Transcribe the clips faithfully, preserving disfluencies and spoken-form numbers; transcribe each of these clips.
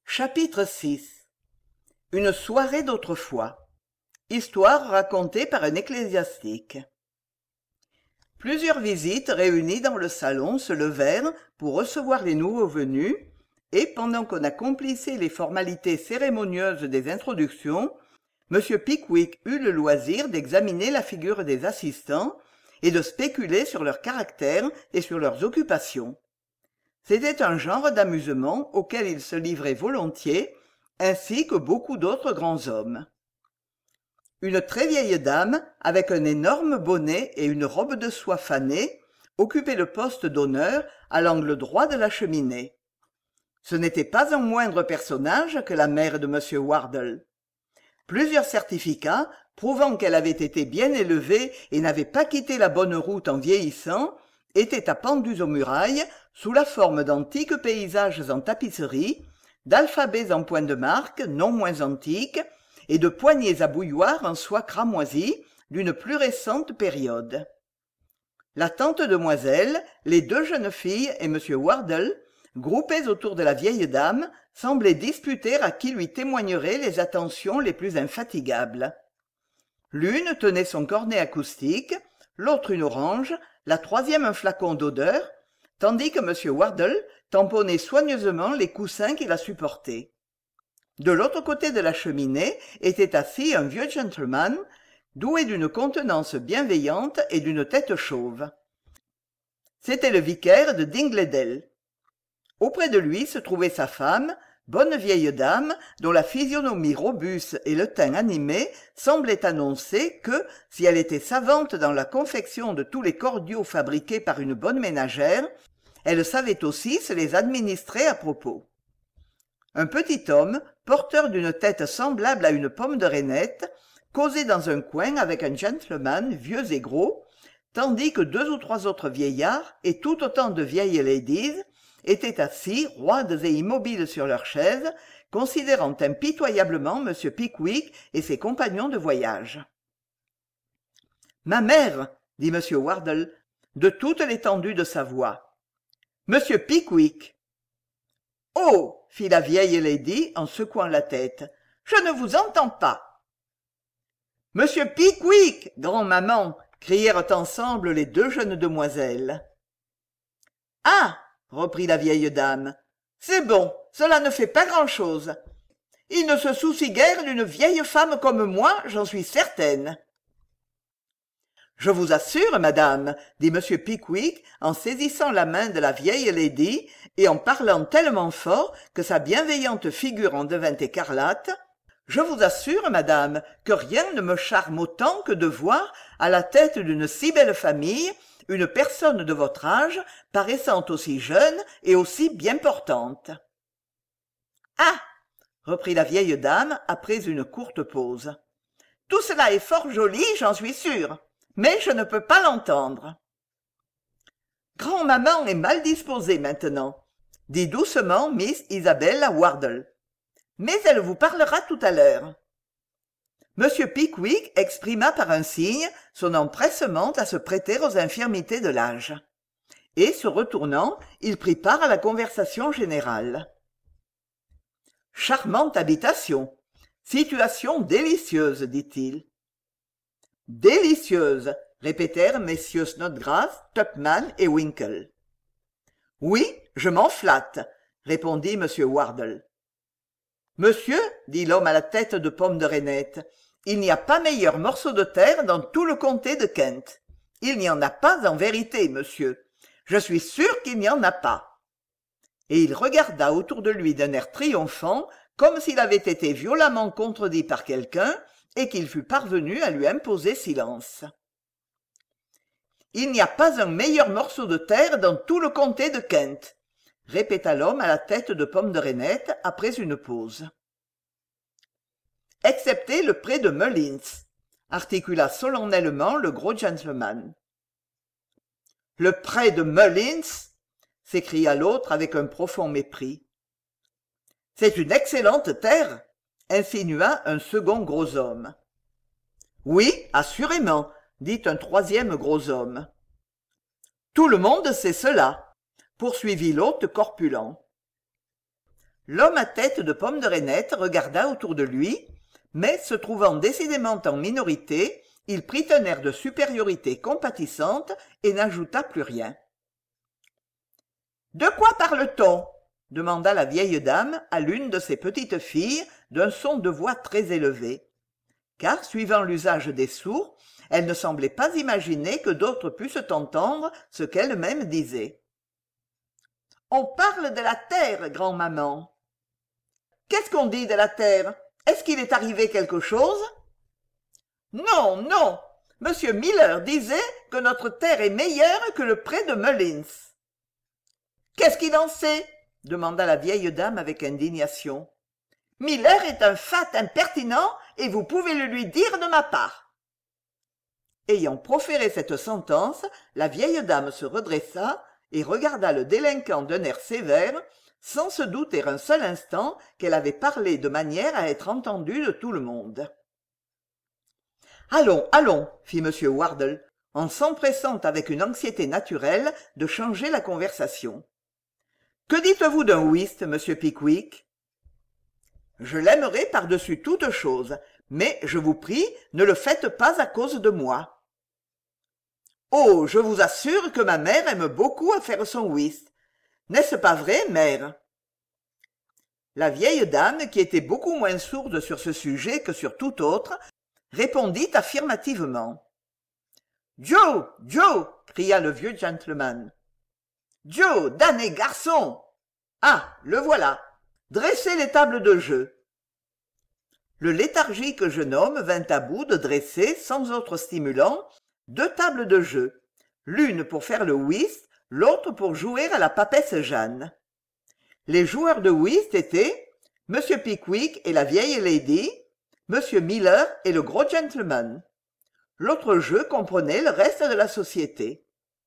Chapitre six. Une soirée d'autrefois. Histoire racontée par un ecclésiastique. Plusieurs visites réunies dans le salon se levèrent pour recevoir les nouveaux venus, et pendant qu'on accomplissait les formalités cérémonieuses des introductions, M. Pickwick eut le loisir d'examiner la figure des assistants et de spéculer sur leur caractère et sur leurs occupations. C'était un genre d'amusement auquel il se livrait volontiers, ainsi que beaucoup d'autres grands hommes. Une très vieille dame, avec un énorme bonnet et une robe de soie fanée, occupait le poste d'honneur à l'angle droit de la cheminée. Ce n'était pas un moindre personnage que la mère de M. Wardle. Plusieurs certificats, prouvant qu'elle avait été bien élevée et n'avait pas quitté la bonne route en vieillissant, étaient appendus aux murailles sous la forme d'antiques paysages en tapisserie, d'alphabets en point de marque non moins antiques, et de poignées à bouilloire en soie cramoisie d'une plus récente période. La tante demoiselle, les deux jeunes filles et M. Wardle, groupés autour de la vieille dame, semblaient disputer à qui lui témoignerait les attentions les plus infatigables. L'une tenait son cornet acoustique, l'autre une orange, la troisième un flacon d'odeur, tandis que M. Wardle tamponnait soigneusement les coussins qui la supportaient. De l'autre côté de la cheminée était assis un vieux gentleman, doué d'une contenance bienveillante et d'une tête chauve. C'était le vicaire de Dingledale. Auprès de lui se trouvait sa femme, bonne vieille dame, dont la physionomie robuste et le teint animé semblaient annoncer que, si elle était savante dans la confection de tous les cordiaux fabriqués par une bonne ménagère, elle savait aussi se les administrer à propos. Un petit homme, porteur d'une tête semblable à une pomme de reinette, causait dans un coin avec un gentleman vieux et gros, tandis que deux ou trois autres vieillards et tout autant de vieilles ladies étaient assis roides et immobiles sur leurs chaises, considérant impitoyablement M. Pickwick et ses compagnons de voyage. « Ma mère, dit M. Wardle, de toute l'étendue de sa voix. Monsieur Pickwick. »« Oh !» fit la vieille lady en secouant la tête. « Je ne vous entends pas. »« Monsieur Pickwick, grand-maman !» crièrent ensemble les deux jeunes demoiselles. « Ah !» reprit la vieille dame. « C'est bon, cela ne fait pas grand-chose. Il ne se soucie guère d'une vieille femme comme moi, j'en suis certaine. »« Je vous assure, madame, dit M. Pickwick en saisissant la main de la vieille lady et en parlant tellement fort que sa bienveillante figure en devint écarlate, « je vous assure, madame, que rien ne me charme autant que de voir, à la tête d'une si belle famille, une personne de votre âge, paraissant aussi jeune et aussi bien portante. »« Ah !» reprit la vieille dame après une courte pause. « Tout cela est fort joli, j'en suis sûre, mais je ne peux pas l'entendre. »« Grand-maman est mal disposée maintenant, » dit doucement Miss Isabella Wardle. « Mais elle vous parlera tout à l'heure. » M. Pickwick exprima par un signe son empressement à se prêter aux infirmités de l'âge. Et, se retournant, il prit part à la conversation générale. « Charmante habitation. Situation délicieuse, dit-il. »« Délicieuse, » répétèrent messieurs Snodgrass, Tupman et Winkle. « Oui, je m'en flatte, » répondit M. Wardle. « Monsieur, dit l'homme à la tête de pomme de reinette, il n'y a pas meilleur morceau de terre dans tout le comté de Kent. Il n'y en a pas en vérité, monsieur. Je suis sûr qu'il n'y en a pas. » Et il regarda autour de lui d'un air triomphant, comme s'il avait été violemment contredit par quelqu'un et qu'il fût parvenu à lui imposer silence. « Il n'y a pas un meilleur morceau de terre dans tout le comté de Kent, » répéta l'homme à la tête de pomme de reinette après une pause. « Excepté le pré de Mullins, » articula solennellement le gros gentleman. « Le pré de Mullins » s'écria l'autre avec un profond mépris. « C'est une excellente terre » insinua un second gros homme. « Oui, assurément » dit un troisième gros homme. « Tout le monde sait cela » poursuivit l'hôte corpulent. L'homme à tête de pomme de reinette regarda autour de lui, mais se trouvant décidément en minorité, il prit un air de supériorité compatissante et n'ajouta plus rien. « De quoi parle-t-on » demanda la vieille dame à l'une de ses petites filles d'un son de voix très élevé. Car, suivant l'usage des sourds, elle ne semblait pas imaginer que d'autres pussent entendre ce qu'elle-même disait. « On parle de la terre, grand-maman. »« Qu'est-ce qu'on dit de la terre ? Est-ce qu'il est arrivé quelque chose ?»« Non, non. Monsieur Miller disait que notre terre est meilleure que le pré de Mullins. »« Qu'est-ce qu'il en sait ?» demanda la vieille dame avec indignation. « Miller est un fat impertinent et vous pouvez le lui dire de ma part. » Ayant proféré cette sentence, la vieille dame se redressa et regarda le délinquant d'un air sévère, sans se douter un seul instant qu'elle avait parlé de manière à être entendue de tout le monde. « Allons, allons, fit M. Wardle, en s'empressant avec une anxiété naturelle de changer la conversation. « Que dites-vous d'un whist, monsieur Pickwick ?»« Je l'aimerais par-dessus toute chose, mais je vous prie, ne le faites pas à cause de moi. »« Oh, je vous assure que ma mère aime beaucoup à faire son whist. N'est-ce pas vrai, mère ?» La vieille dame, qui était beaucoup moins sourde sur ce sujet que sur tout autre, répondit affirmativement. « Joe, Joe !» cria le vieux gentleman. « Joe, damné garçon ! Ah, le voilà. Dressez les tables de jeu. » Le léthargique jeune homme vint à bout de dresser, sans autre stimulant, deux tables de jeu, l'une pour faire le whist, l'autre pour jouer à la papesse Jeanne. Les joueurs de whist étaient M. Pickwick et la vieille lady, M. Miller et le gros gentleman. L'autre jeu comprenait le reste de la société.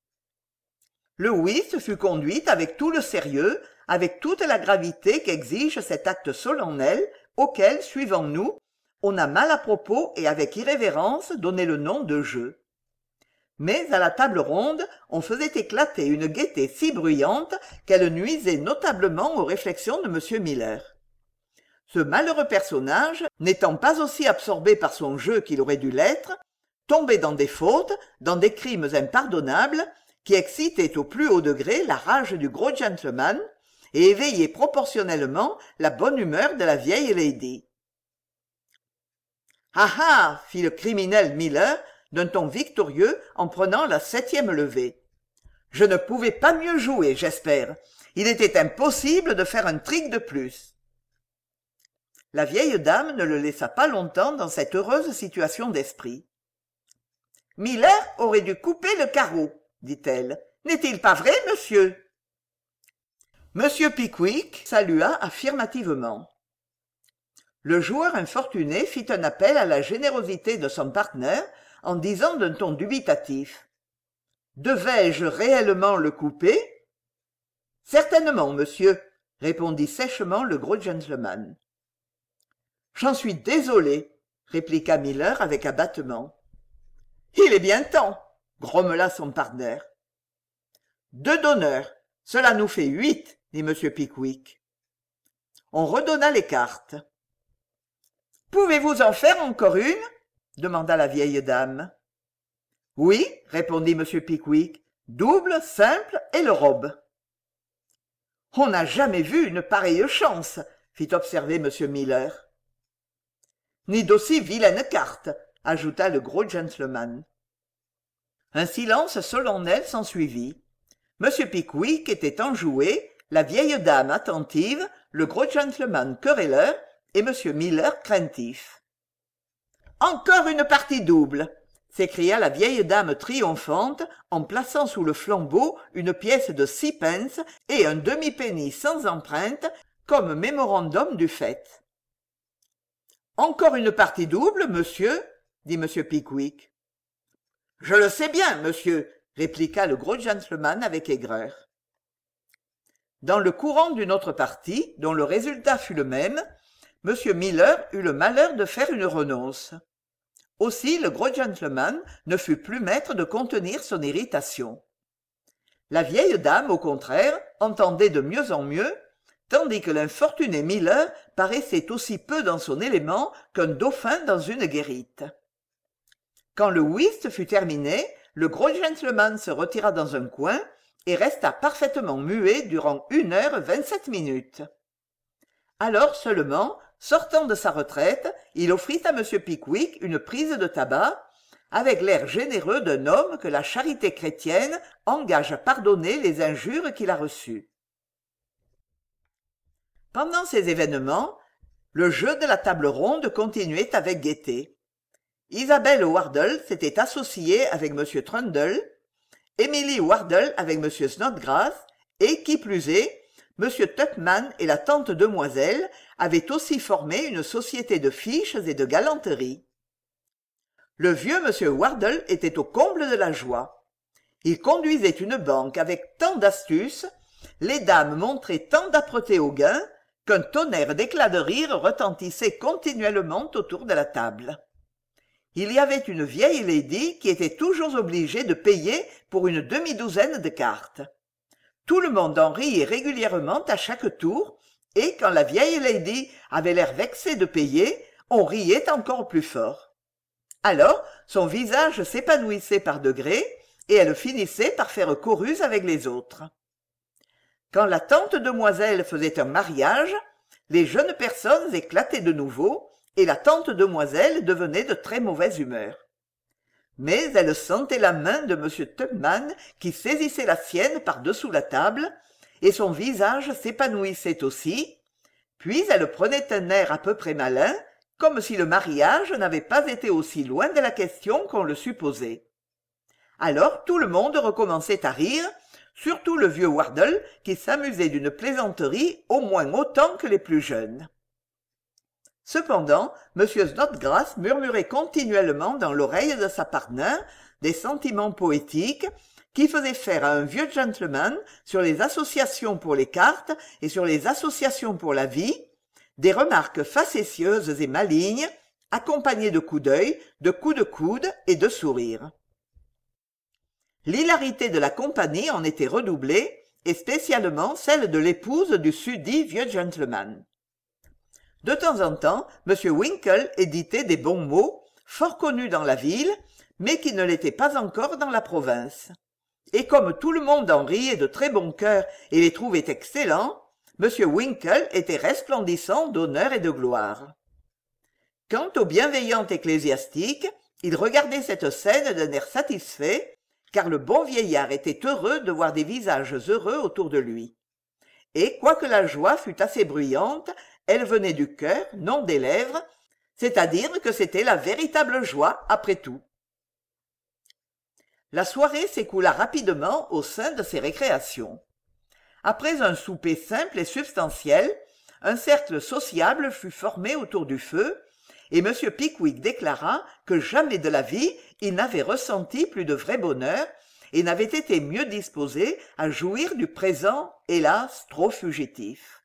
Le whist fut conduit avec tout le sérieux, avec toute la gravité qu'exige cet acte solennel auquel, suivant nous, on a mal à propos et avec irrévérence donné le nom de jeu. Mais à la table ronde, on faisait éclater une gaieté si bruyante qu'elle nuisait notablement aux réflexions de M. Miller. Ce malheureux personnage, n'étant pas aussi absorbé par son jeu qu'il aurait dû l'être, tombait dans des fautes, dans des crimes impardonnables, qui excitaient au plus haut degré la rage du gros gentleman et éveillaient proportionnellement la bonne humeur de la vieille lady. « Ah ah !» fit le criminel Miller d'un ton victorieux en prenant la septième levée. « Je ne pouvais pas mieux jouer, j'espère. Il était impossible de faire un trick de plus. » La vieille dame ne le laissa pas longtemps dans cette heureuse situation d'esprit. « Miller aurait dû couper le carreau, » dit-elle. « N'est-il pas vrai, monsieur ?» Monsieur Pickwick salua affirmativement. Le joueur infortuné fit un appel à la générosité de son partenaire en disant d'un ton dubitatif. « Devais-je réellement le couper ?»« Certainement, monsieur, » répondit sèchement le gros gentleman. « J'en suis désolé, » répliqua Miller avec abattement. « Il est bien temps, » grommela son partenaire. « Deux d'honneur, cela nous fait huit, » dit M. Pickwick. On redonna les cartes. « Pouvez-vous en faire encore une ?» demanda la vieille dame. « Oui, » répondit M. Pickwick, « double, simple et le robe. »« On n'a jamais vu une pareille chance, » fit observer M. Miller. « Ni d'aussi vilaines cartes, » ajouta le gros gentleman. Un silence solennel s'ensuivit. M. Pickwick était enjoué, la vieille dame attentive, le gros gentleman querelleur et M. Miller craintif. « Encore une partie double !» s'écria la vieille dame triomphante en plaçant sous le flambeau une pièce de six pence et un demi-penny sans empreinte comme mémorandum du fait. « Encore une partie double, monsieur ?» dit M. Pickwick. « Je le sais bien, monsieur !» répliqua le gros gentleman avec aigreur. Dans le courant d'une autre partie, dont le résultat fut le même, M. Miller eut le malheur de faire une renonce. Aussi le gros gentleman ne fut plus maître de contenir son irritation. La vieille dame, au contraire, entendait de mieux en mieux, tandis que l'infortuné Miller paraissait aussi peu dans son élément qu'un dauphin dans une guérite. Quand le whist fut terminé, le gros gentleman se retira dans un coin et resta parfaitement muet durant une heure vingt-sept minutes. Alors seulement, sortant de sa retraite, il offrit à M. Pickwick une prise de tabac, avec l'air généreux d'un homme que la charité chrétienne engage à pardonner les injures qu'il a reçues. Pendant ces événements, le jeu de la table ronde continuait avec gaieté. Isabelle Wardle s'était associée avec M. Trundle, Emily Wardle avec M. Snodgrass, et, qui plus est, M. Tupman et la tante demoiselle avaient aussi formé une société de fiches et de galanterie. Le vieux M. Wardle était au comble de la joie. Il conduisait une banque avec tant d'astuce, les dames montraient tant d'âpreté au gain, qu'un tonnerre d'éclats de rire retentissait continuellement autour de la table. Il y avait une vieille lady qui était toujours obligée de payer pour une demi-douzaine de cartes. Tout le monde en riait régulièrement à chaque tour, et quand la vieille lady avait l'air vexée de payer, on riait encore plus fort. Alors, son visage s'épanouissait par degrés, et elle finissait par faire chorus avec les autres. Quand la tante demoiselle faisait un mariage, les jeunes personnes éclataient de nouveau, et la tante demoiselle devenait de très mauvaise humeur. Mais elle sentait la main de M. Tupman qui saisissait la sienne par-dessous la table, et son visage s'épanouissait aussi, puis elle prenait un air à peu près malin, comme si le mariage n'avait pas été aussi loin de la question qu'on le supposait. Alors tout le monde recommençait à rire, surtout le vieux Wardle qui s'amusait d'une plaisanterie au moins autant que les plus jeunes. Cependant, M. Snodgrass murmurait continuellement dans l'oreille de sa partenaire des sentiments poétiques qui faisaient faire à un vieux gentleman sur les associations pour les cartes et sur les associations pour la vie, des remarques facétieuses et malignes, accompagnées de coups d'œil, de coups de coude et de sourires. L'hilarité de la compagnie en était redoublée, et spécialement celle de l'épouse du susdit vieux gentleman. De temps en temps, M. Winkle éditait des bons mots, fort connus dans la ville, mais qui ne l'étaient pas encore dans la province. Et comme tout le monde en riait de très bon cœur et les trouvait excellents, M. Winkle était resplendissant d'honneur et de gloire. Quant au bienveillant ecclésiastique, il regardait cette scène d'un air satisfait, car le bon vieillard était heureux de voir des visages heureux autour de lui. Et quoique la joie fût assez bruyante, elle venait du cœur, non des lèvres, c'est-à-dire que c'était la véritable joie après tout. La soirée s'écoula rapidement au sein de ces récréations. Après un souper simple et substantiel, un cercle sociable fut formé autour du feu, et M. Pickwick déclara que jamais de la vie il n'avait ressenti plus de vrai bonheur et n'avait été mieux disposé à jouir du présent, hélas, trop fugitif.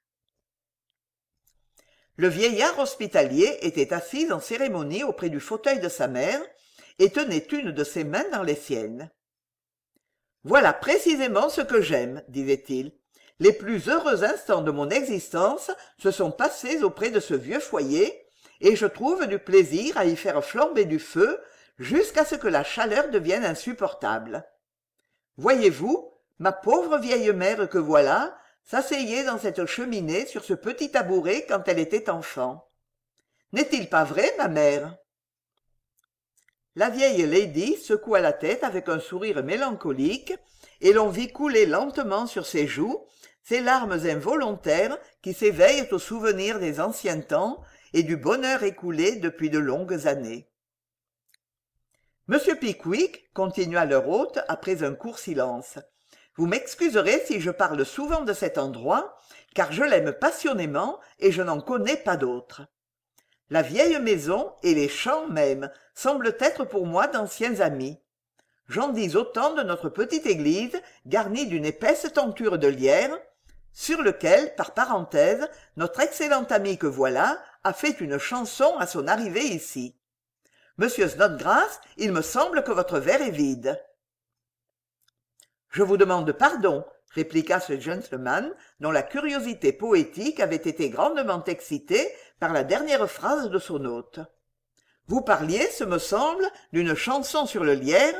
Le vieillard hospitalier était assis en cérémonie auprès du fauteuil de sa mère et tenait une de ses mains dans les siennes. « Voilà précisément ce que j'aime, disait-il. Les plus heureux instants de mon existence se sont passés auprès de ce vieux foyer, et je trouve du plaisir à y faire flamber du feu jusqu'à ce que la chaleur devienne insupportable. Voyez-vous, ma pauvre vieille mère que voilà, s'asseyait dans cette cheminée sur ce petit tabouret quand elle était enfant. N'est-il pas vrai, ma mère ?» La vieille lady secoua la tête avec un sourire mélancolique, et l'on vit couler lentement sur ses joues ces larmes involontaires qui s'éveillent au souvenir des anciens temps et du bonheur écoulé depuis de longues années. « Monsieur Pickwick, continua leur hôte après un court silence, vous m'excuserez si je parle souvent de cet endroit, car je l'aime passionnément et je n'en connais pas d'autre. La vieille maison et les champs même semblent être pour moi d'anciens amis. J'en dis autant de notre petite église garnie d'une épaisse tenture de lierre, sur lequel, par parenthèse, notre excellent ami que voilà a fait une chanson à son arrivée ici. Monsieur Snodgrass, il me semble que votre verre est vide. »« Je vous demande pardon, répliqua ce gentleman dont la curiosité poétique avait été grandement excitée par la dernière phrase de son hôte. Vous parliez, ce me semble, d'une chanson sur le lierre.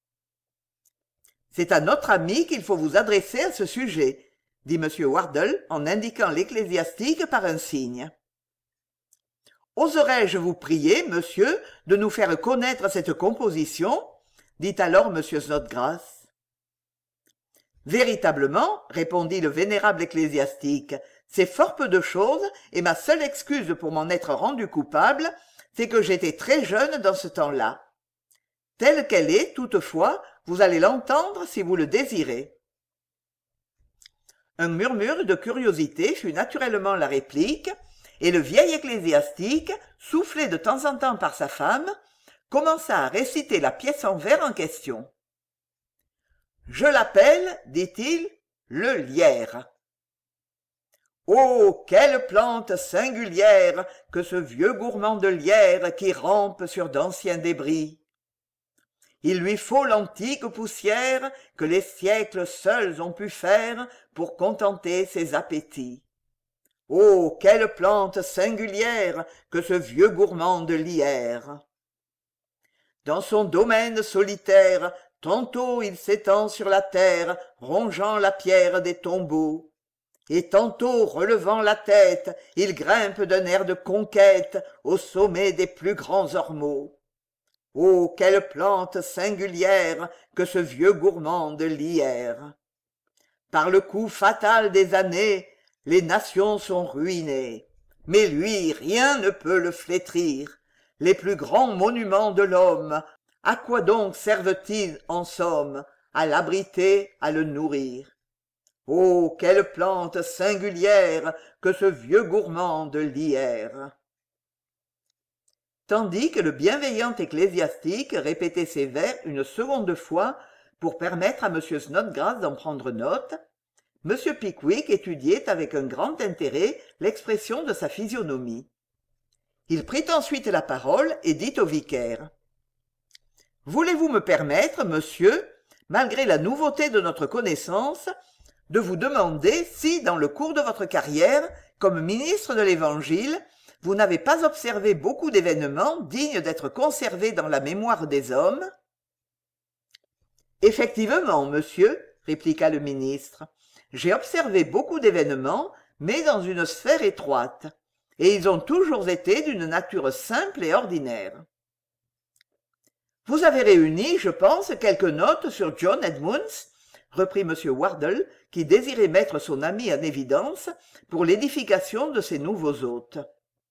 C'est à notre ami qu'il faut vous adresser à ce sujet, dit M. Wardle en indiquant l'ecclésiastique par un signe. Oserais-je vous prier, monsieur, de nous faire connaître cette composition dit alors M. Snodgrass. Véritablement, répondit le vénérable ecclésiastique, c'est fort peu de chose, et ma seule excuse pour m'en être rendu coupable, c'est que j'étais très jeune dans ce temps-là. Telle qu'elle est, toutefois, vous allez l'entendre si vous le désirez. Un murmure de curiosité fut naturellement la réplique, et le vieil ecclésiastique, soufflé de temps en temps par sa femme, commença à réciter la pièce en vers en question. « Je l'appelle, dit-il, le lierre. Oh, quelle plante singulière que ce vieux gourmand de lierre qui rampe sur d'anciens débris. Il lui faut l'antique poussière que les siècles seuls ont pu faire pour contenter ses appétits. Oh, quelle plante singulière que ce vieux gourmand de lierre. Dans son domaine solitaire, tantôt il s'étend sur la terre, rongeant la pierre des tombeaux. Et tantôt, relevant la tête, il grimpe d'un air de conquête au sommet des plus grands ormeaux. Oh, quelle plante singulière que ce vieux gourmand de lierre. Par le coup fatal des années, les nations sont ruinées. Mais lui, rien ne peut le flétrir. Les plus grands monuments de l'homme, à quoi donc servent-ils en somme? À l'abriter, à le nourrir. Oh, quelle plante singulière que ce vieux gourmand de lierre. Tandis que le bienveillant ecclésiastique répétait ces vers une seconde fois pour permettre à M. Snodgrass d'en prendre note, M. Pickwick étudiait avec un grand intérêt l'expression de sa physionomie. Il prit ensuite la parole et dit au vicaire « Voulez-vous me permettre, monsieur, malgré la nouveauté de notre connaissance, de vous demander si, dans le cours de votre carrière, comme ministre de l'Évangile, vous n'avez pas observé beaucoup d'événements dignes d'être conservés dans la mémoire des hommes ?» « Effectivement, monsieur, » répliqua le ministre, « j'ai observé beaucoup d'événements, mais dans une sphère étroite, et ils ont toujours été d'une nature simple et ordinaire. Vous avez réuni, je pense, quelques notes sur John Edmunds, reprit M. Wardle, qui désirait mettre son ami en évidence pour l'édification de ses nouveaux hôtes.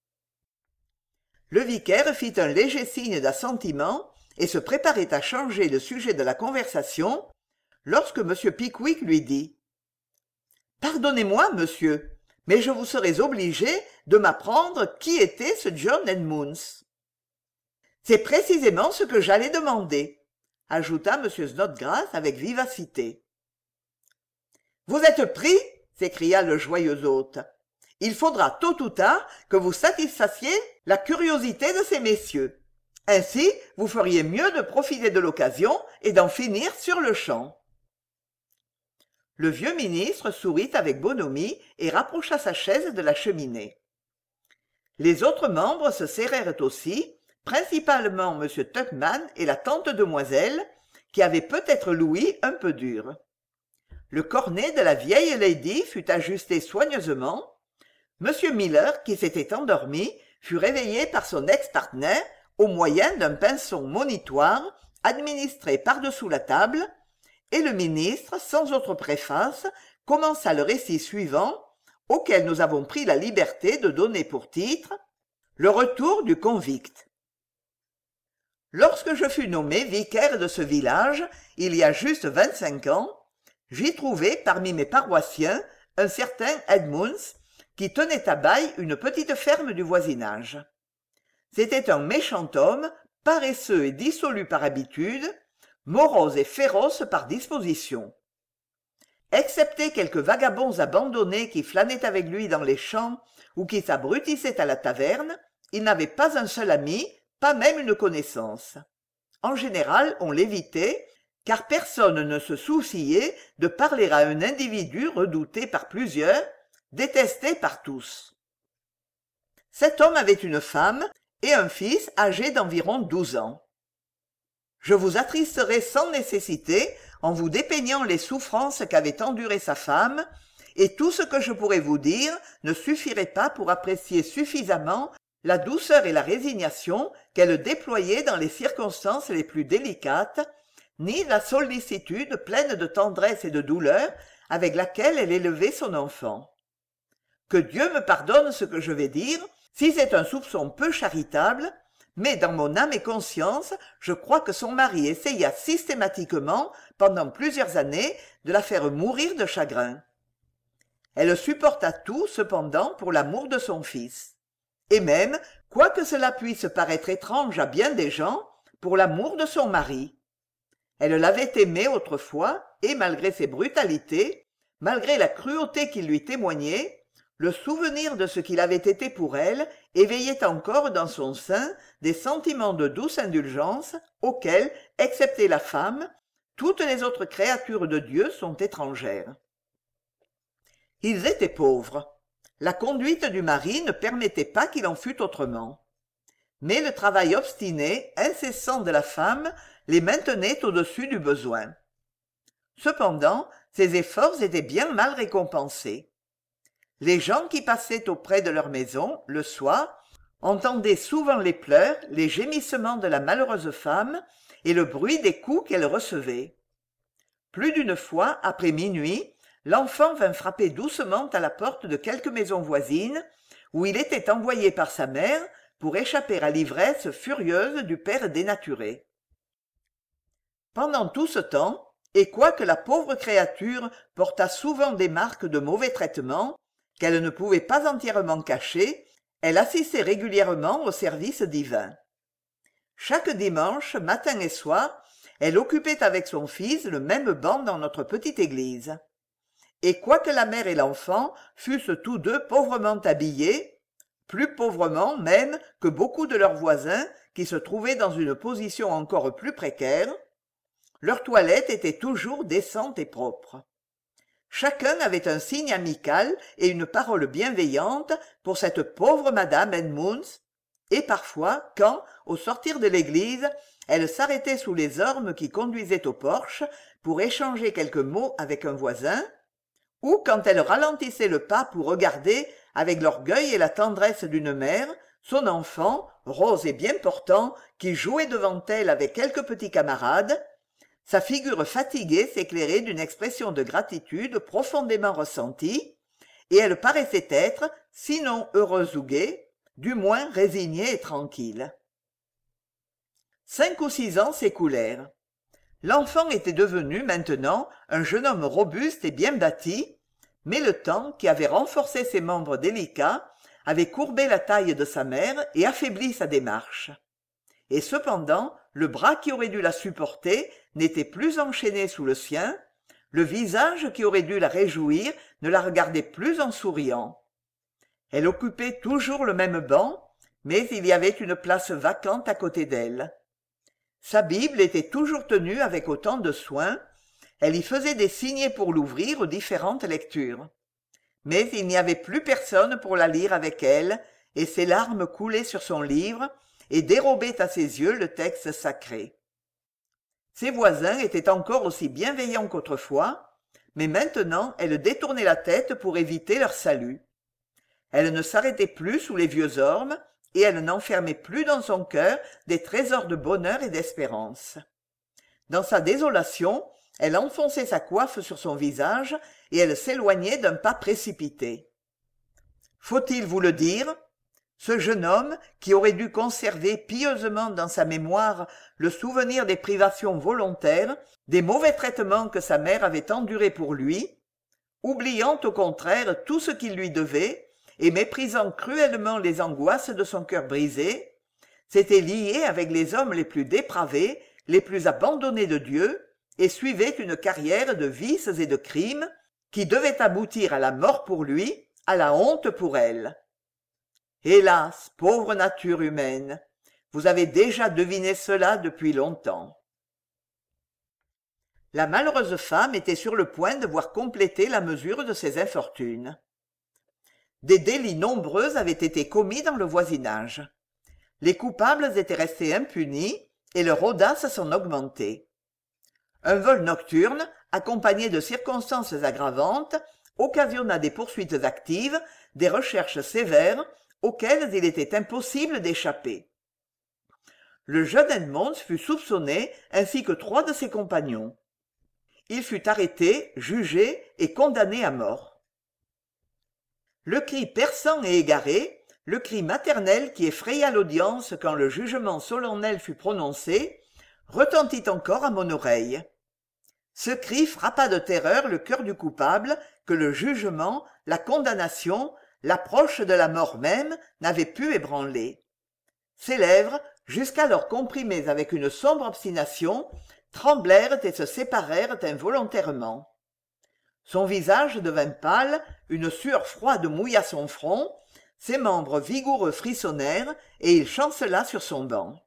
Le vicaire fit un léger signe d'assentiment et se préparait à changer le sujet de la conversation lorsque M. Pickwick lui dit « Pardonnez-moi, monsieur, mais je vous serais obligé de m'apprendre qui était ce John Edmunds. »« C'est précisément ce que j'allais demander, » ajouta M. Snodgrass avec vivacité. « Vous êtes pris ?» s'écria le joyeux hôte. « Il faudra tôt ou tard que vous satisfassiez la curiosité de ces messieurs. Ainsi, vous feriez mieux de profiter de l'occasion et d'en finir sur-le-champ. » Le vieux ministre sourit avec bonhomie et rapprocha sa chaise de la cheminée. Les autres membres se serrèrent aussi, principalement M. Tupman et la tante demoiselle, qui avait peut-être l'ouïe un peu dure. Le cornet de la vieille lady fut ajusté soigneusement. M. Miller, qui s'était endormi, fut réveillé par son ex-partner au moyen d'un pinceau monitoire administré par-dessous la table, et le ministre, sans autre préface, commença le récit suivant, auquel nous avons pris la liberté de donner pour titre « Le retour du convict ». Lorsque je fus nommé vicaire de ce village, il y a juste vingt-cinq ans, j'y trouvai parmi mes paroissiens un certain Edmunds, qui tenait à bail une petite ferme du voisinage. C'était un méchant homme, paresseux et dissolu par habitude, morose et féroce par disposition. Excepté quelques vagabonds abandonnés qui flânaient avec lui dans les champs ou qui s'abrutissaient à la taverne, il n'avait pas un seul ami, pas même une connaissance. En général, on l'évitait, car personne ne se souciait de parler à un individu redouté par plusieurs, détesté par tous. Cet homme avait une femme et un fils âgé d'environ douze ans. Je vous attristerai sans nécessité en vous dépeignant les souffrances qu'avait endurées sa femme, et tout ce que je pourrais vous dire ne suffirait pas pour apprécier suffisamment la douceur et la résignation qu'elle déployait dans les circonstances les plus délicates, ni la sollicitude pleine de tendresse et de douleur avec laquelle elle élevait son enfant. Que Dieu me pardonne ce que je vais dire, si c'est un soupçon peu charitable, mais dans mon âme et conscience, je crois que son mari essaya systématiquement, pendant plusieurs années, de la faire mourir de chagrin. Elle supporta tout, cependant, pour l'amour de son fils. Et même, quoique cela puisse paraître étrange à bien des gens, pour l'amour de son mari. Elle l'avait aimé autrefois, et malgré ses brutalités, malgré la cruauté qu'il lui témoignait, le souvenir de ce qu'il avait été pour elle éveillait encore dans son sein des sentiments de douce indulgence auxquels, excepté la femme, toutes les autres créatures de Dieu sont étrangères. Ils étaient pauvres. La conduite du mari ne permettait pas qu'il en fût autrement. Mais le travail obstiné, incessant de la femme les maintenait au-dessus du besoin. Cependant, ces efforts étaient bien mal récompensés. Les gens qui passaient auprès de leur maison, le soir, entendaient souvent les pleurs, les gémissements de la malheureuse femme et le bruit des coups qu'elle recevait. Plus d'une fois, après minuit, l'enfant vint frapper doucement à la porte de quelque maison voisine, où il était envoyé par sa mère pour échapper à l'ivresse furieuse du père dénaturé. Pendant tout ce temps, et quoique la pauvre créature portât souvent des marques de mauvais traitement, qu'elle ne pouvait pas entièrement cacher, elle assistait régulièrement au service divin. Chaque dimanche, matin et soir, elle occupait avec son fils le même banc dans notre petite église. Et quoique la mère et l'enfant fussent tous deux pauvrement habillés, plus pauvrement même que beaucoup de leurs voisins qui se trouvaient dans une position encore plus précaire, leur toilette était toujours décente et propre. Chacun avait un signe amical et une parole bienveillante pour cette pauvre madame Edmunds, et parfois, quand, au sortir de l'église, elle s'arrêtait sous les ormes qui conduisaient au porche pour échanger quelques mots avec un voisin, ou quand elle ralentissait le pas pour regarder, avec l'orgueil et la tendresse d'une mère, son enfant, rose et bien portant, qui jouait devant elle avec quelques petits camarades, sa figure fatiguée s'éclairait d'une expression de gratitude profondément ressentie, et elle paraissait être, sinon heureuse ou gaie, du moins résignée et tranquille. Cinq ou six ans s'écoulèrent. L'enfant était devenu maintenant un jeune homme robuste et bien bâti, mais le temps, qui avait renforcé ses membres délicats, avait courbé la taille de sa mère et affaibli sa démarche. Et cependant, le bras qui aurait dû la supporter n'était plus enchaîné sous le sien, le visage qui aurait dû la réjouir ne la regardait plus en souriant. Elle occupait toujours le même banc, mais il y avait une place vacante à côté d'elle. Sa Bible était toujours tenue avec autant de soin, elle y faisait des signets pour l'ouvrir aux différentes lectures. Mais il n'y avait plus personne pour la lire avec elle, et ses larmes coulaient sur son livre, et dérobaient à ses yeux le texte sacré. Ses voisins étaient encore aussi bienveillants qu'autrefois, mais maintenant elle détournait la tête pour éviter leur salut. Elle ne s'arrêtait plus sous les vieux ormes, et elle n'enfermait plus dans son cœur des trésors de bonheur et d'espérance. Dans sa désolation, elle enfonçait sa coiffe sur son visage, et elle s'éloignait d'un pas précipité. Faut-il vous le dire ? Ce jeune homme, qui aurait dû conserver pieusement dans sa mémoire le souvenir des privations volontaires, des mauvais traitements que sa mère avait endurés pour lui, oubliant au contraire tout ce qu'il lui devait, et méprisant cruellement les angoisses de son cœur brisé, s'était lié avec les hommes les plus dépravés, les plus abandonnés de Dieu, et suivait une carrière de vices et de crimes qui devait aboutir à la mort pour lui, à la honte pour elle. Hélas, pauvre nature humaine, vous avez déjà deviné cela depuis longtemps. La malheureuse femme était sur le point de voir compléter la mesure de ses infortunes. Des délits nombreux avaient été commis dans le voisinage. Les coupables étaient restés impunis et leur audace s'en augmentait. Un vol nocturne, accompagné de circonstances aggravantes, occasionna des poursuites actives, des recherches sévères, auxquelles il était impossible d'échapper. Le jeune Edmonds fut soupçonné ainsi que trois de ses compagnons. Il fut arrêté, jugé et condamné à mort. Le cri perçant et égaré, le cri maternel qui effraya l'audience quand le jugement solennel fut prononcé, retentit encore à mon oreille. Ce cri frappa de terreur le cœur du coupable que le jugement, la condamnation, l'approche de la mort même n'avaient pu ébranler. Ses lèvres, jusqu'alors comprimées avec une sombre obstination, tremblèrent et se séparèrent involontairement. Son visage devint pâle, une sueur froide mouilla son front, ses membres vigoureux frissonnèrent et il chancela sur son banc.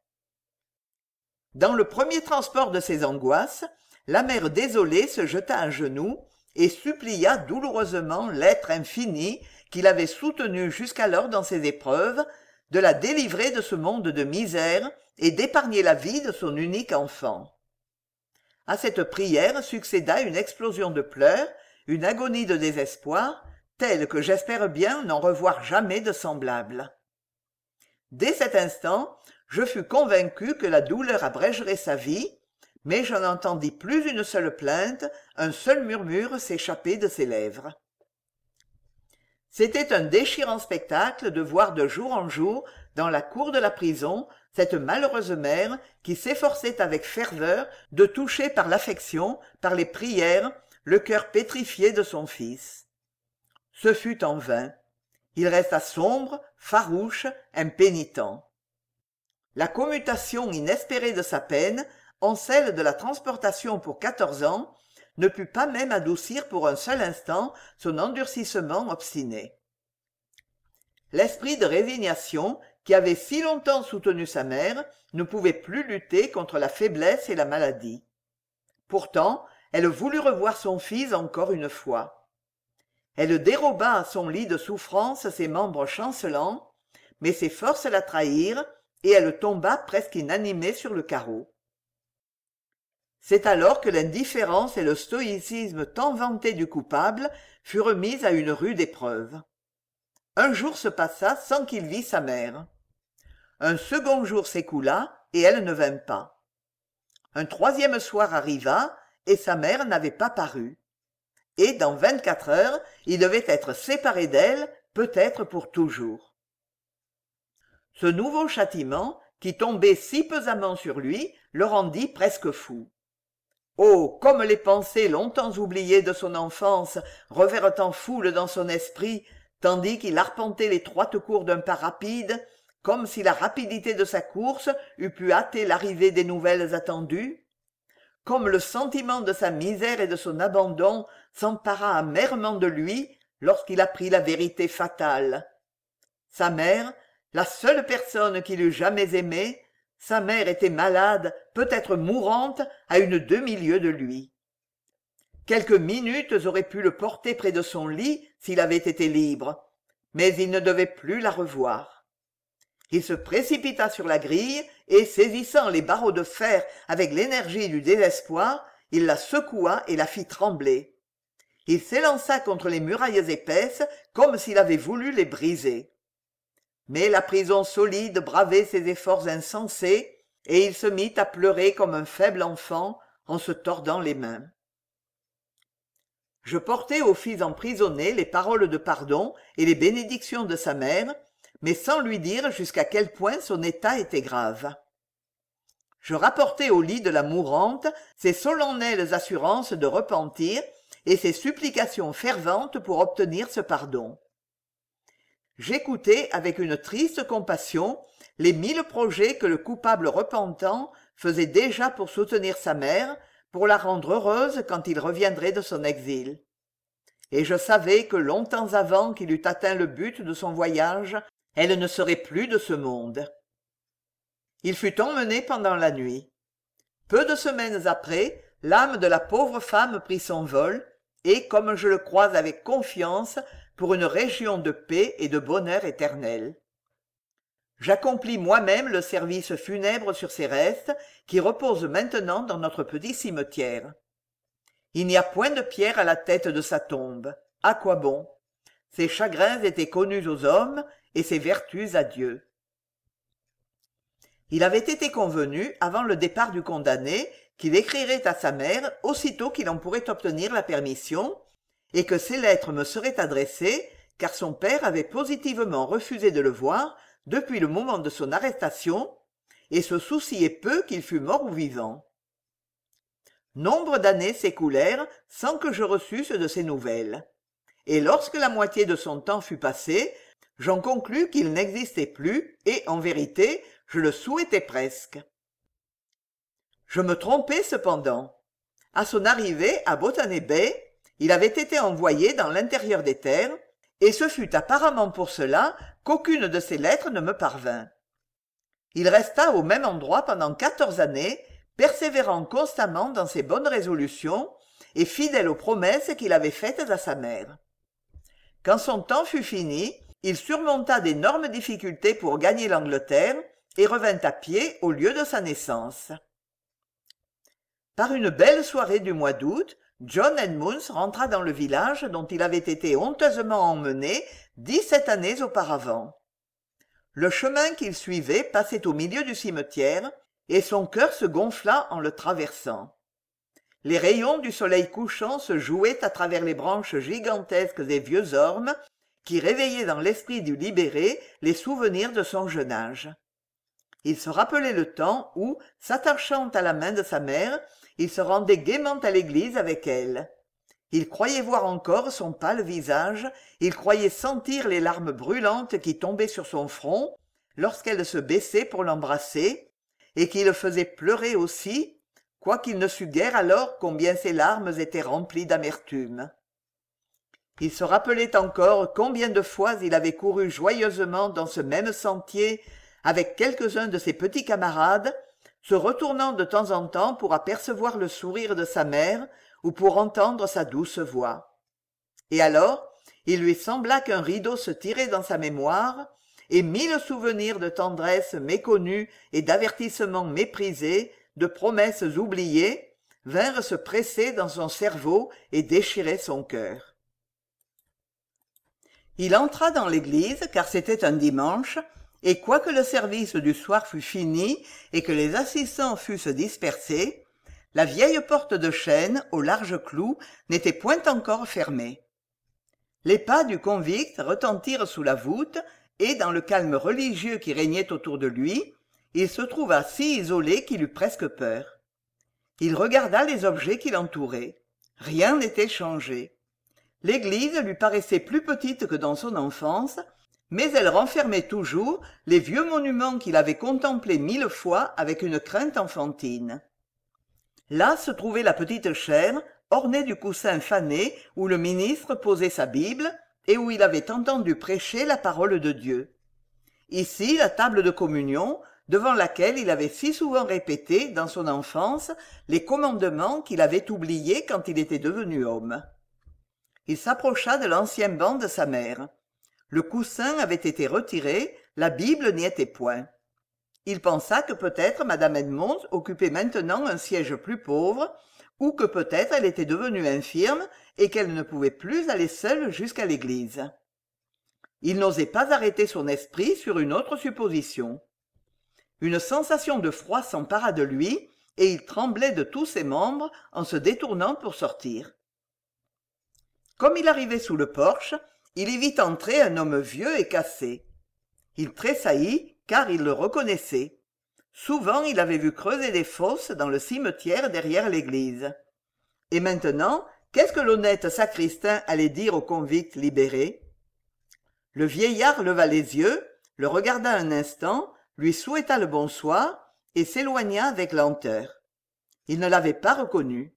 Dans le premier transport de ses angoisses, la mère désolée se jeta à genoux et supplia douloureusement l'être infini qui l'avait soutenue jusqu'alors dans ses épreuves, de la délivrer de ce monde de misère et d'épargner la vie de son unique enfant. À cette prière succéda une explosion de pleurs, une agonie de désespoir, telle que j'espère bien n'en revoir jamais de semblable. Dès cet instant, je fus convaincu que la douleur abrégerait sa vie, mais je n'entendis plus une seule plainte, un seul murmure s'échapper de ses lèvres. C'était un déchirant spectacle de voir de jour en jour, dans la cour de la prison, cette malheureuse mère qui s'efforçait avec ferveur de toucher par l'affection, par les prières, le cœur pétrifié de son fils. Ce fut en vain. Il resta sombre, farouche, impénitent. La commutation inespérée de sa peine, en celle de la transportation pour quatorze ans, ne put pas même adoucir pour un seul instant son endurcissement obstiné. L'esprit de résignation, qui avait si longtemps soutenu sa mère, ne pouvait plus lutter contre la faiblesse et la maladie. Pourtant, elle voulut revoir son fils encore une fois. Elle déroba à son lit de souffrance ses membres chancelants, mais ses forces la trahirent, et elle tomba presque inanimée sur le carreau. C'est alors que l'indifférence et le stoïcisme tant vantés du coupable furent mis à une rude épreuve. Un jour se passa sans qu'il vît sa mère. Un second jour s'écoula et elle ne vint pas. Un troisième soir arriva et sa mère n'avait pas paru. Et dans vingt-quatre heures, il devait être séparé d'elle, peut-être pour toujours. Ce nouveau châtiment, qui tombait si pesamment sur lui, le rendit presque fou. Oh, comme les pensées longtemps oubliées de son enfance revinrent en foule dans son esprit, tandis qu'il arpentait l'étroite cour d'un pas rapide, comme si la rapidité de sa course eût pu hâter l'arrivée des nouvelles attendues, comme le sentiment de sa misère et de son abandon s'empara amèrement de lui lorsqu'il apprit la vérité fatale. Sa mère, la seule personne qu'il eût jamais aimée, sa mère était malade, peut-être mourante, à une demi-lieue de lui. Quelques minutes auraient pu le porter près de son lit s'il avait été libre, mais il ne devait plus la revoir. Il se précipita sur la grille et, saisissant les barreaux de fer avec l'énergie du désespoir, il la secoua et la fit trembler. Il s'élança contre les murailles épaisses comme s'il avait voulu les briser. Mais la prison solide bravait ses efforts insensés, et il se mit à pleurer comme un faible enfant en se tordant les mains. Je portai au fils emprisonné les paroles de pardon et les bénédictions de sa mère, mais sans lui dire jusqu'à quel point son état était grave. Je rapportai au lit de la mourante ses solennelles assurances de repentir et ses supplications ferventes pour obtenir ce pardon. J'écoutai avec une triste compassion les mille projets que le coupable repentant faisait déjà pour soutenir sa mère, pour la rendre heureuse quand il reviendrait de son exil. Et je savais que longtemps avant qu'il eût atteint le but de son voyage, elle ne serait plus de ce monde. Il fut emmené pendant la nuit. Peu de semaines après, l'âme de la pauvre femme prit son vol, et, comme je le crois avec confiance, pour une région de paix et de bonheur éternel. J'accomplis moi-même le service funèbre sur ses restes, qui reposent maintenant dans notre petit cimetière. Il n'y a point de pierre à la tête de sa tombe. À quoi bon? Ses chagrins étaient connus aux hommes, et ses vertus à Dieu. Il avait été convenu, avant le départ du condamné, qu'il écrirait à sa mère aussitôt qu'il en pourrait obtenir la permission, et que ces lettres me seraient adressées, car son père avait positivement refusé de le voir depuis le moment de son arrestation, et se souciait peu qu'il fût mort ou vivant. Nombre d'années s'écoulèrent sans que je reçusse de ses nouvelles, et lorsque la moitié de son temps fut passée, j'en conclus qu'il n'existait plus, et, en vérité, je le souhaitais presque. Je me trompais cependant. À son arrivée à Botany Bay, il avait été envoyé dans l'intérieur des terres, et ce fut apparemment pour cela qu'aucune de ses lettres ne me parvint. Il resta au même endroit pendant quatorze années, persévérant constamment dans ses bonnes résolutions et fidèle aux promesses qu'il avait faites à sa mère. Quand son temps fut fini, il surmonta d'énormes difficultés pour gagner l'Angleterre et revint à pied au lieu de sa naissance. Par une belle soirée du mois d'août, John Edmunds rentra dans le village dont il avait été honteusement emmené dix-sept années auparavant. Le chemin qu'il suivait passait au milieu du cimetière, et son cœur se gonfla en le traversant. Les rayons du soleil couchant se jouaient à travers les branches gigantesques des vieux ormes, qui réveillaient dans l'esprit du libéré les souvenirs de son jeune âge. Il se rappelait le temps où, s'attachant à la main de sa mère, il se rendait gaiement à l'église avec elle. Il croyait voir encore son pâle visage, il croyait sentir les larmes brûlantes qui tombaient sur son front lorsqu'elle se baissait pour l'embrasser, et qui le faisait pleurer aussi, quoiqu'il ne sût guère alors combien ses larmes étaient remplies d'amertume. Il se rappelait encore combien de fois il avait couru joyeusement dans ce même sentier avec quelques-uns de ses petits camarades, se retournant de temps en temps pour apercevoir le sourire de sa mère ou pour entendre sa douce voix. Et alors, il lui sembla qu'un rideau se tirait dans sa mémoire, et mille souvenirs de tendresse méconnue et d'avertissements méprisés, de promesses oubliées, vinrent se presser dans son cerveau et déchirer son cœur. Il entra dans l'église, car c'était un dimanche, et quoique le service du soir fût fini et que les assistants fussent dispersés, la vieille porte de chêne au large clou n'était point encore fermée. Les pas du convict retentirent sous la voûte, et dans le calme religieux qui régnait autour de lui, il se trouva si isolé qu'il eut presque peur. Il regarda les objets qui l'entouraient. Rien n'était changé. L'église lui paraissait plus petite que dans son enfance, mais elle renfermait toujours les vieux monuments qu'il avait contemplés mille fois avec une crainte enfantine. Là se trouvait la petite chaire, ornée du coussin fané où le ministre posait sa Bible et où il avait entendu prêcher la parole de Dieu. Ici, la table de communion, devant laquelle il avait si souvent répété, dans son enfance, les commandements qu'il avait oubliés quand il était devenu homme. Il s'approcha de l'ancien banc de sa mère. Le coussin avait été retiré, la Bible n'y était point. Il pensa que peut-être madame Edmonds occupait maintenant un siège plus pauvre, ou que peut-être elle était devenue infirme et qu'elle ne pouvait plus aller seule jusqu'à l'église. Il n'osait pas arrêter son esprit sur une autre supposition. Une sensation de froid s'empara de lui, et il tremblait de tous ses membres en se détournant pour sortir. Comme il arrivait sous le porche, il y vit entrer un homme vieux et cassé. Il tressaillit, car il le reconnaissait. Souvent il avait vu creuser des fosses dans le cimetière derrière l'église. Et maintenant, qu'est-ce que l'honnête sacristain allait dire au convict libéré? Le vieillard leva les yeux, le regarda un instant, lui souhaita le bonsoir et s'éloigna avec lenteur. Il ne l'avait pas reconnu.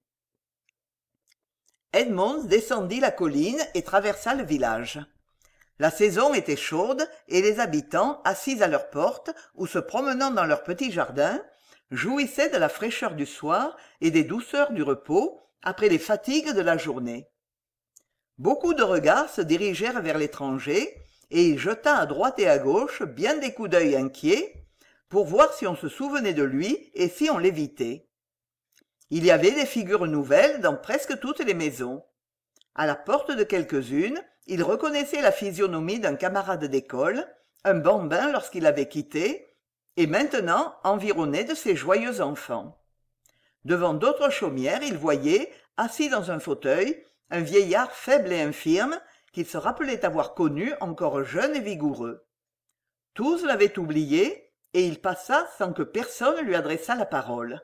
Edmonds descendit la colline et traversa le village. La saison était chaude et les habitants, assis à leurs portes ou se promenant dans leur petit jardin, jouissait de la fraîcheur du soir et des douceurs du repos après les fatigues de la journée. Beaucoup de regards se dirigèrent vers l'étranger, et il jeta à droite et à gauche bien des coups d'œil inquiets, pour voir si on se souvenait de lui et si on l'évitait. Il y avait des figures nouvelles dans presque toutes les maisons. À la porte de quelques-unes, il reconnaissait la physionomie d'un camarade d'école, un bambin lorsqu'il l'avait quitté, et maintenant environné de ses joyeux enfants. Devant d'autres chaumières, il voyait, assis dans un fauteuil, un vieillard faible et infirme, qu'il se rappelait avoir connu encore jeune et vigoureux. Tous l'avaient oublié, et il passa sans que personne lui adressât la parole.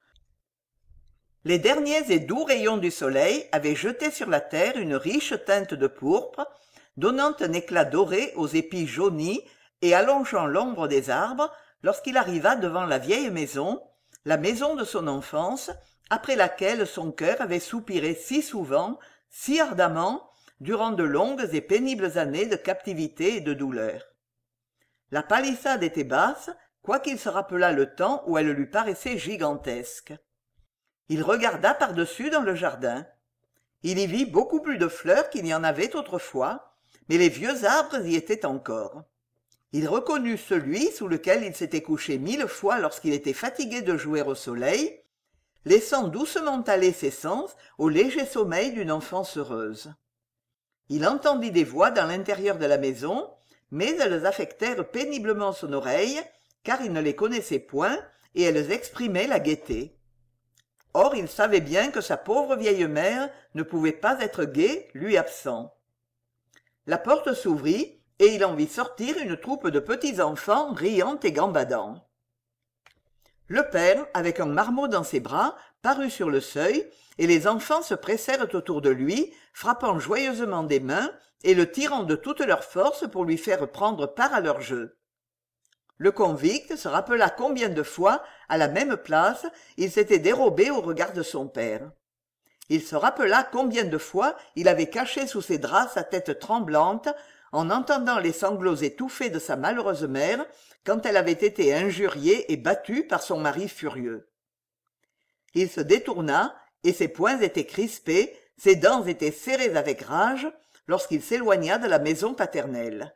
Les derniers et doux rayons du soleil avaient jeté sur la terre une riche teinte de pourpre, donnant un éclat doré aux épis jaunis et allongeant l'ombre des arbres lorsqu'il arriva devant la vieille maison, la maison de son enfance, après laquelle son cœur avait soupiré si souvent, si ardemment, durant de longues et pénibles années de captivité et de douleur. La palissade était basse, quoiqu'il se rappelât le temps où elle lui paraissait gigantesque. Il regarda par-dessus dans le jardin. Il y vit beaucoup plus de fleurs qu'il n'y en avait autrefois, mais les vieux arbres y étaient encore. Il reconnut celui sous lequel il s'était couché mille fois lorsqu'il était fatigué de jouer au soleil, laissant doucement aller ses sens au léger sommeil d'une enfance heureuse. Il entendit des voix dans l'intérieur de la maison, mais elles affectèrent péniblement son oreille, car il ne les connaissait point, et elles exprimaient la gaieté. Or il savait bien que sa pauvre vieille mère ne pouvait pas être gaie, lui absent. La porte s'ouvrit, et il en vit sortir une troupe de petits enfants riant et gambadant. Le père, avec un marmot dans ses bras, parut sur le seuil, et les enfants se pressèrent autour de lui, frappant joyeusement des mains et le tirant de toute leur force pour lui faire prendre part à leur jeu. Le convict se rappela combien de fois, à la même place, il s'était dérobé au regard de son père. Il se rappela combien de fois il avait caché sous ses draps sa tête tremblante, en entendant les sanglots étouffés de sa malheureuse mère quand elle avait été injuriée et battue par son mari furieux. Il se détourna, et ses poings étaient crispés, ses dents étaient serrées avec rage, lorsqu'il s'éloigna de la maison paternelle.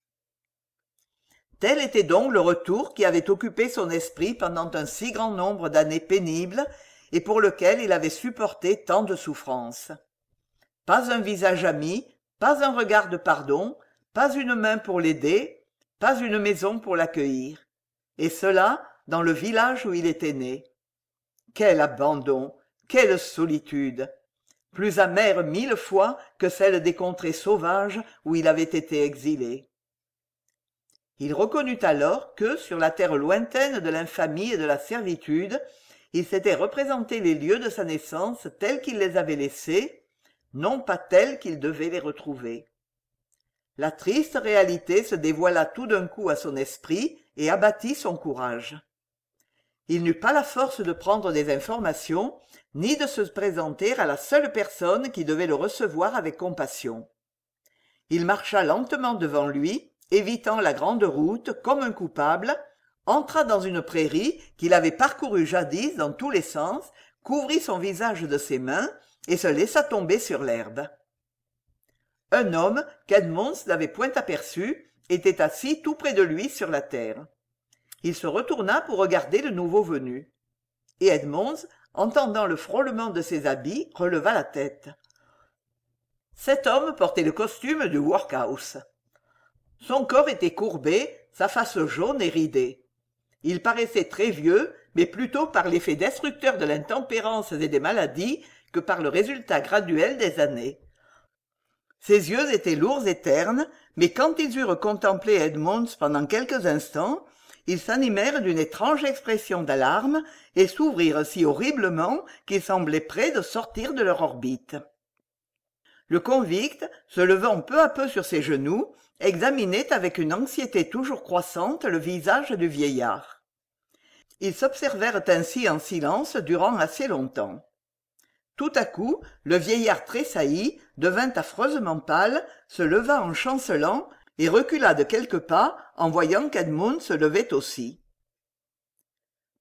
Tel était donc le retour qui avait occupé son esprit pendant un si grand nombre d'années pénibles et pour lequel il avait supporté tant de souffrances. Pas un visage ami, pas un regard de pardon, pas une main pour l'aider, pas une maison pour l'accueillir. Et cela dans le village où il était né. Quel abandon, quelle solitude! Plus amère mille fois que celle des contrées sauvages où il avait été exilé. Il reconnut alors que, sur la terre lointaine de l'infamie et de la servitude, il s'était représenté les lieux de sa naissance tels qu'il les avait laissés, non pas tels qu'il devait les retrouver. La triste réalité se dévoila tout d'un coup à son esprit et abattit son courage. Il n'eut pas la force de prendre des informations, ni de se présenter à la seule personne qui devait le recevoir avec compassion. Il marcha lentement devant lui, évitant la grande route comme un coupable, entra dans une prairie qu'il avait parcourue jadis dans tous les sens, couvrit son visage de ses mains et se laissa tomber sur l'herbe. Un homme, qu'Edmonds n'avait point aperçu, était assis tout près de lui sur la terre. Il se retourna pour regarder le nouveau venu. Et Edmonds, entendant le frôlement de ses habits, releva la tête. Cet homme portait le costume du workhouse. Son corps était courbé, sa face jaune et ridée. Il paraissait très vieux, mais plutôt par l'effet destructeur de l'intempérance et des maladies que par le résultat graduel des années. Ses yeux étaient lourds et ternes, mais quand ils eurent contemplé Edmonds pendant quelques instants, ils s'animèrent d'une étrange expression d'alarme et s'ouvrirent si horriblement qu'ils semblaient près de sortir de leur orbite. Le convict, se levant peu à peu sur ses genoux, examinait avec une anxiété toujours croissante le visage du vieillard. Ils s'observèrent ainsi en silence durant assez longtemps. Tout à coup, le vieillard tressaillit, devint affreusement pâle, se leva en chancelant et recula de quelques pas en voyant qu'Edmund se levait aussi.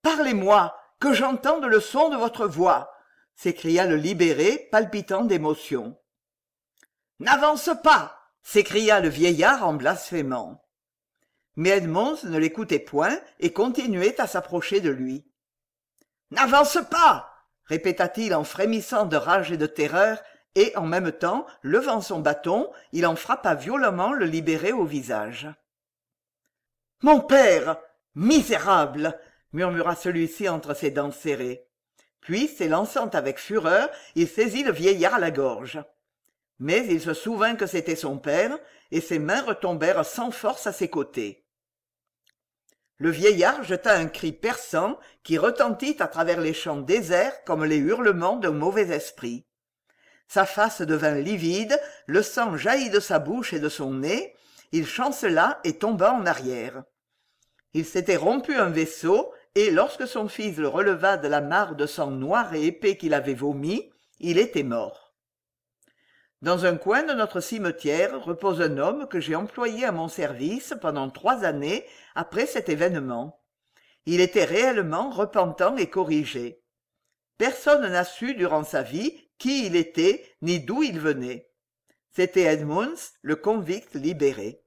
parlez-moi, que j'entende le son de votre voix, s'écria le libéré, palpitant d'émotion. N'avance pas, s'écria le vieillard en blasphémant. Mais Edmonds ne l'écoutait point et continuait à s'approcher de lui. N'avance pas, répéta-t-il en frémissant de rage et de terreur, et en même temps, levant son bâton, il en frappa violemment le libéré au visage. Mon père, misérable, murmura celui-ci entre ses dents serrées. Puis, s'élançant avec fureur, il saisit le vieillard à la gorge. Mais il se souvint que c'était son père, et ses mains retombèrent sans force à ses côtés. Le vieillard jeta un cri perçant qui retentit à travers les champs déserts comme les hurlements d'un mauvais esprit. Sa face devint livide, le sang jaillit de sa bouche et de son nez, il chancela et tomba en arrière. Il s'était rompu un vaisseau, et lorsque son fils le releva de la mare de sang noir et épais qu'il avait vomi, il était mort. Dans un coin de notre cimetière repose un homme que j'ai employé à mon service pendant trois années après cet événement. Il était réellement repentant et corrigé. Personne n'a su durant sa vie qui il était ni d'où il venait. C'était Edmonds, le convict libéré.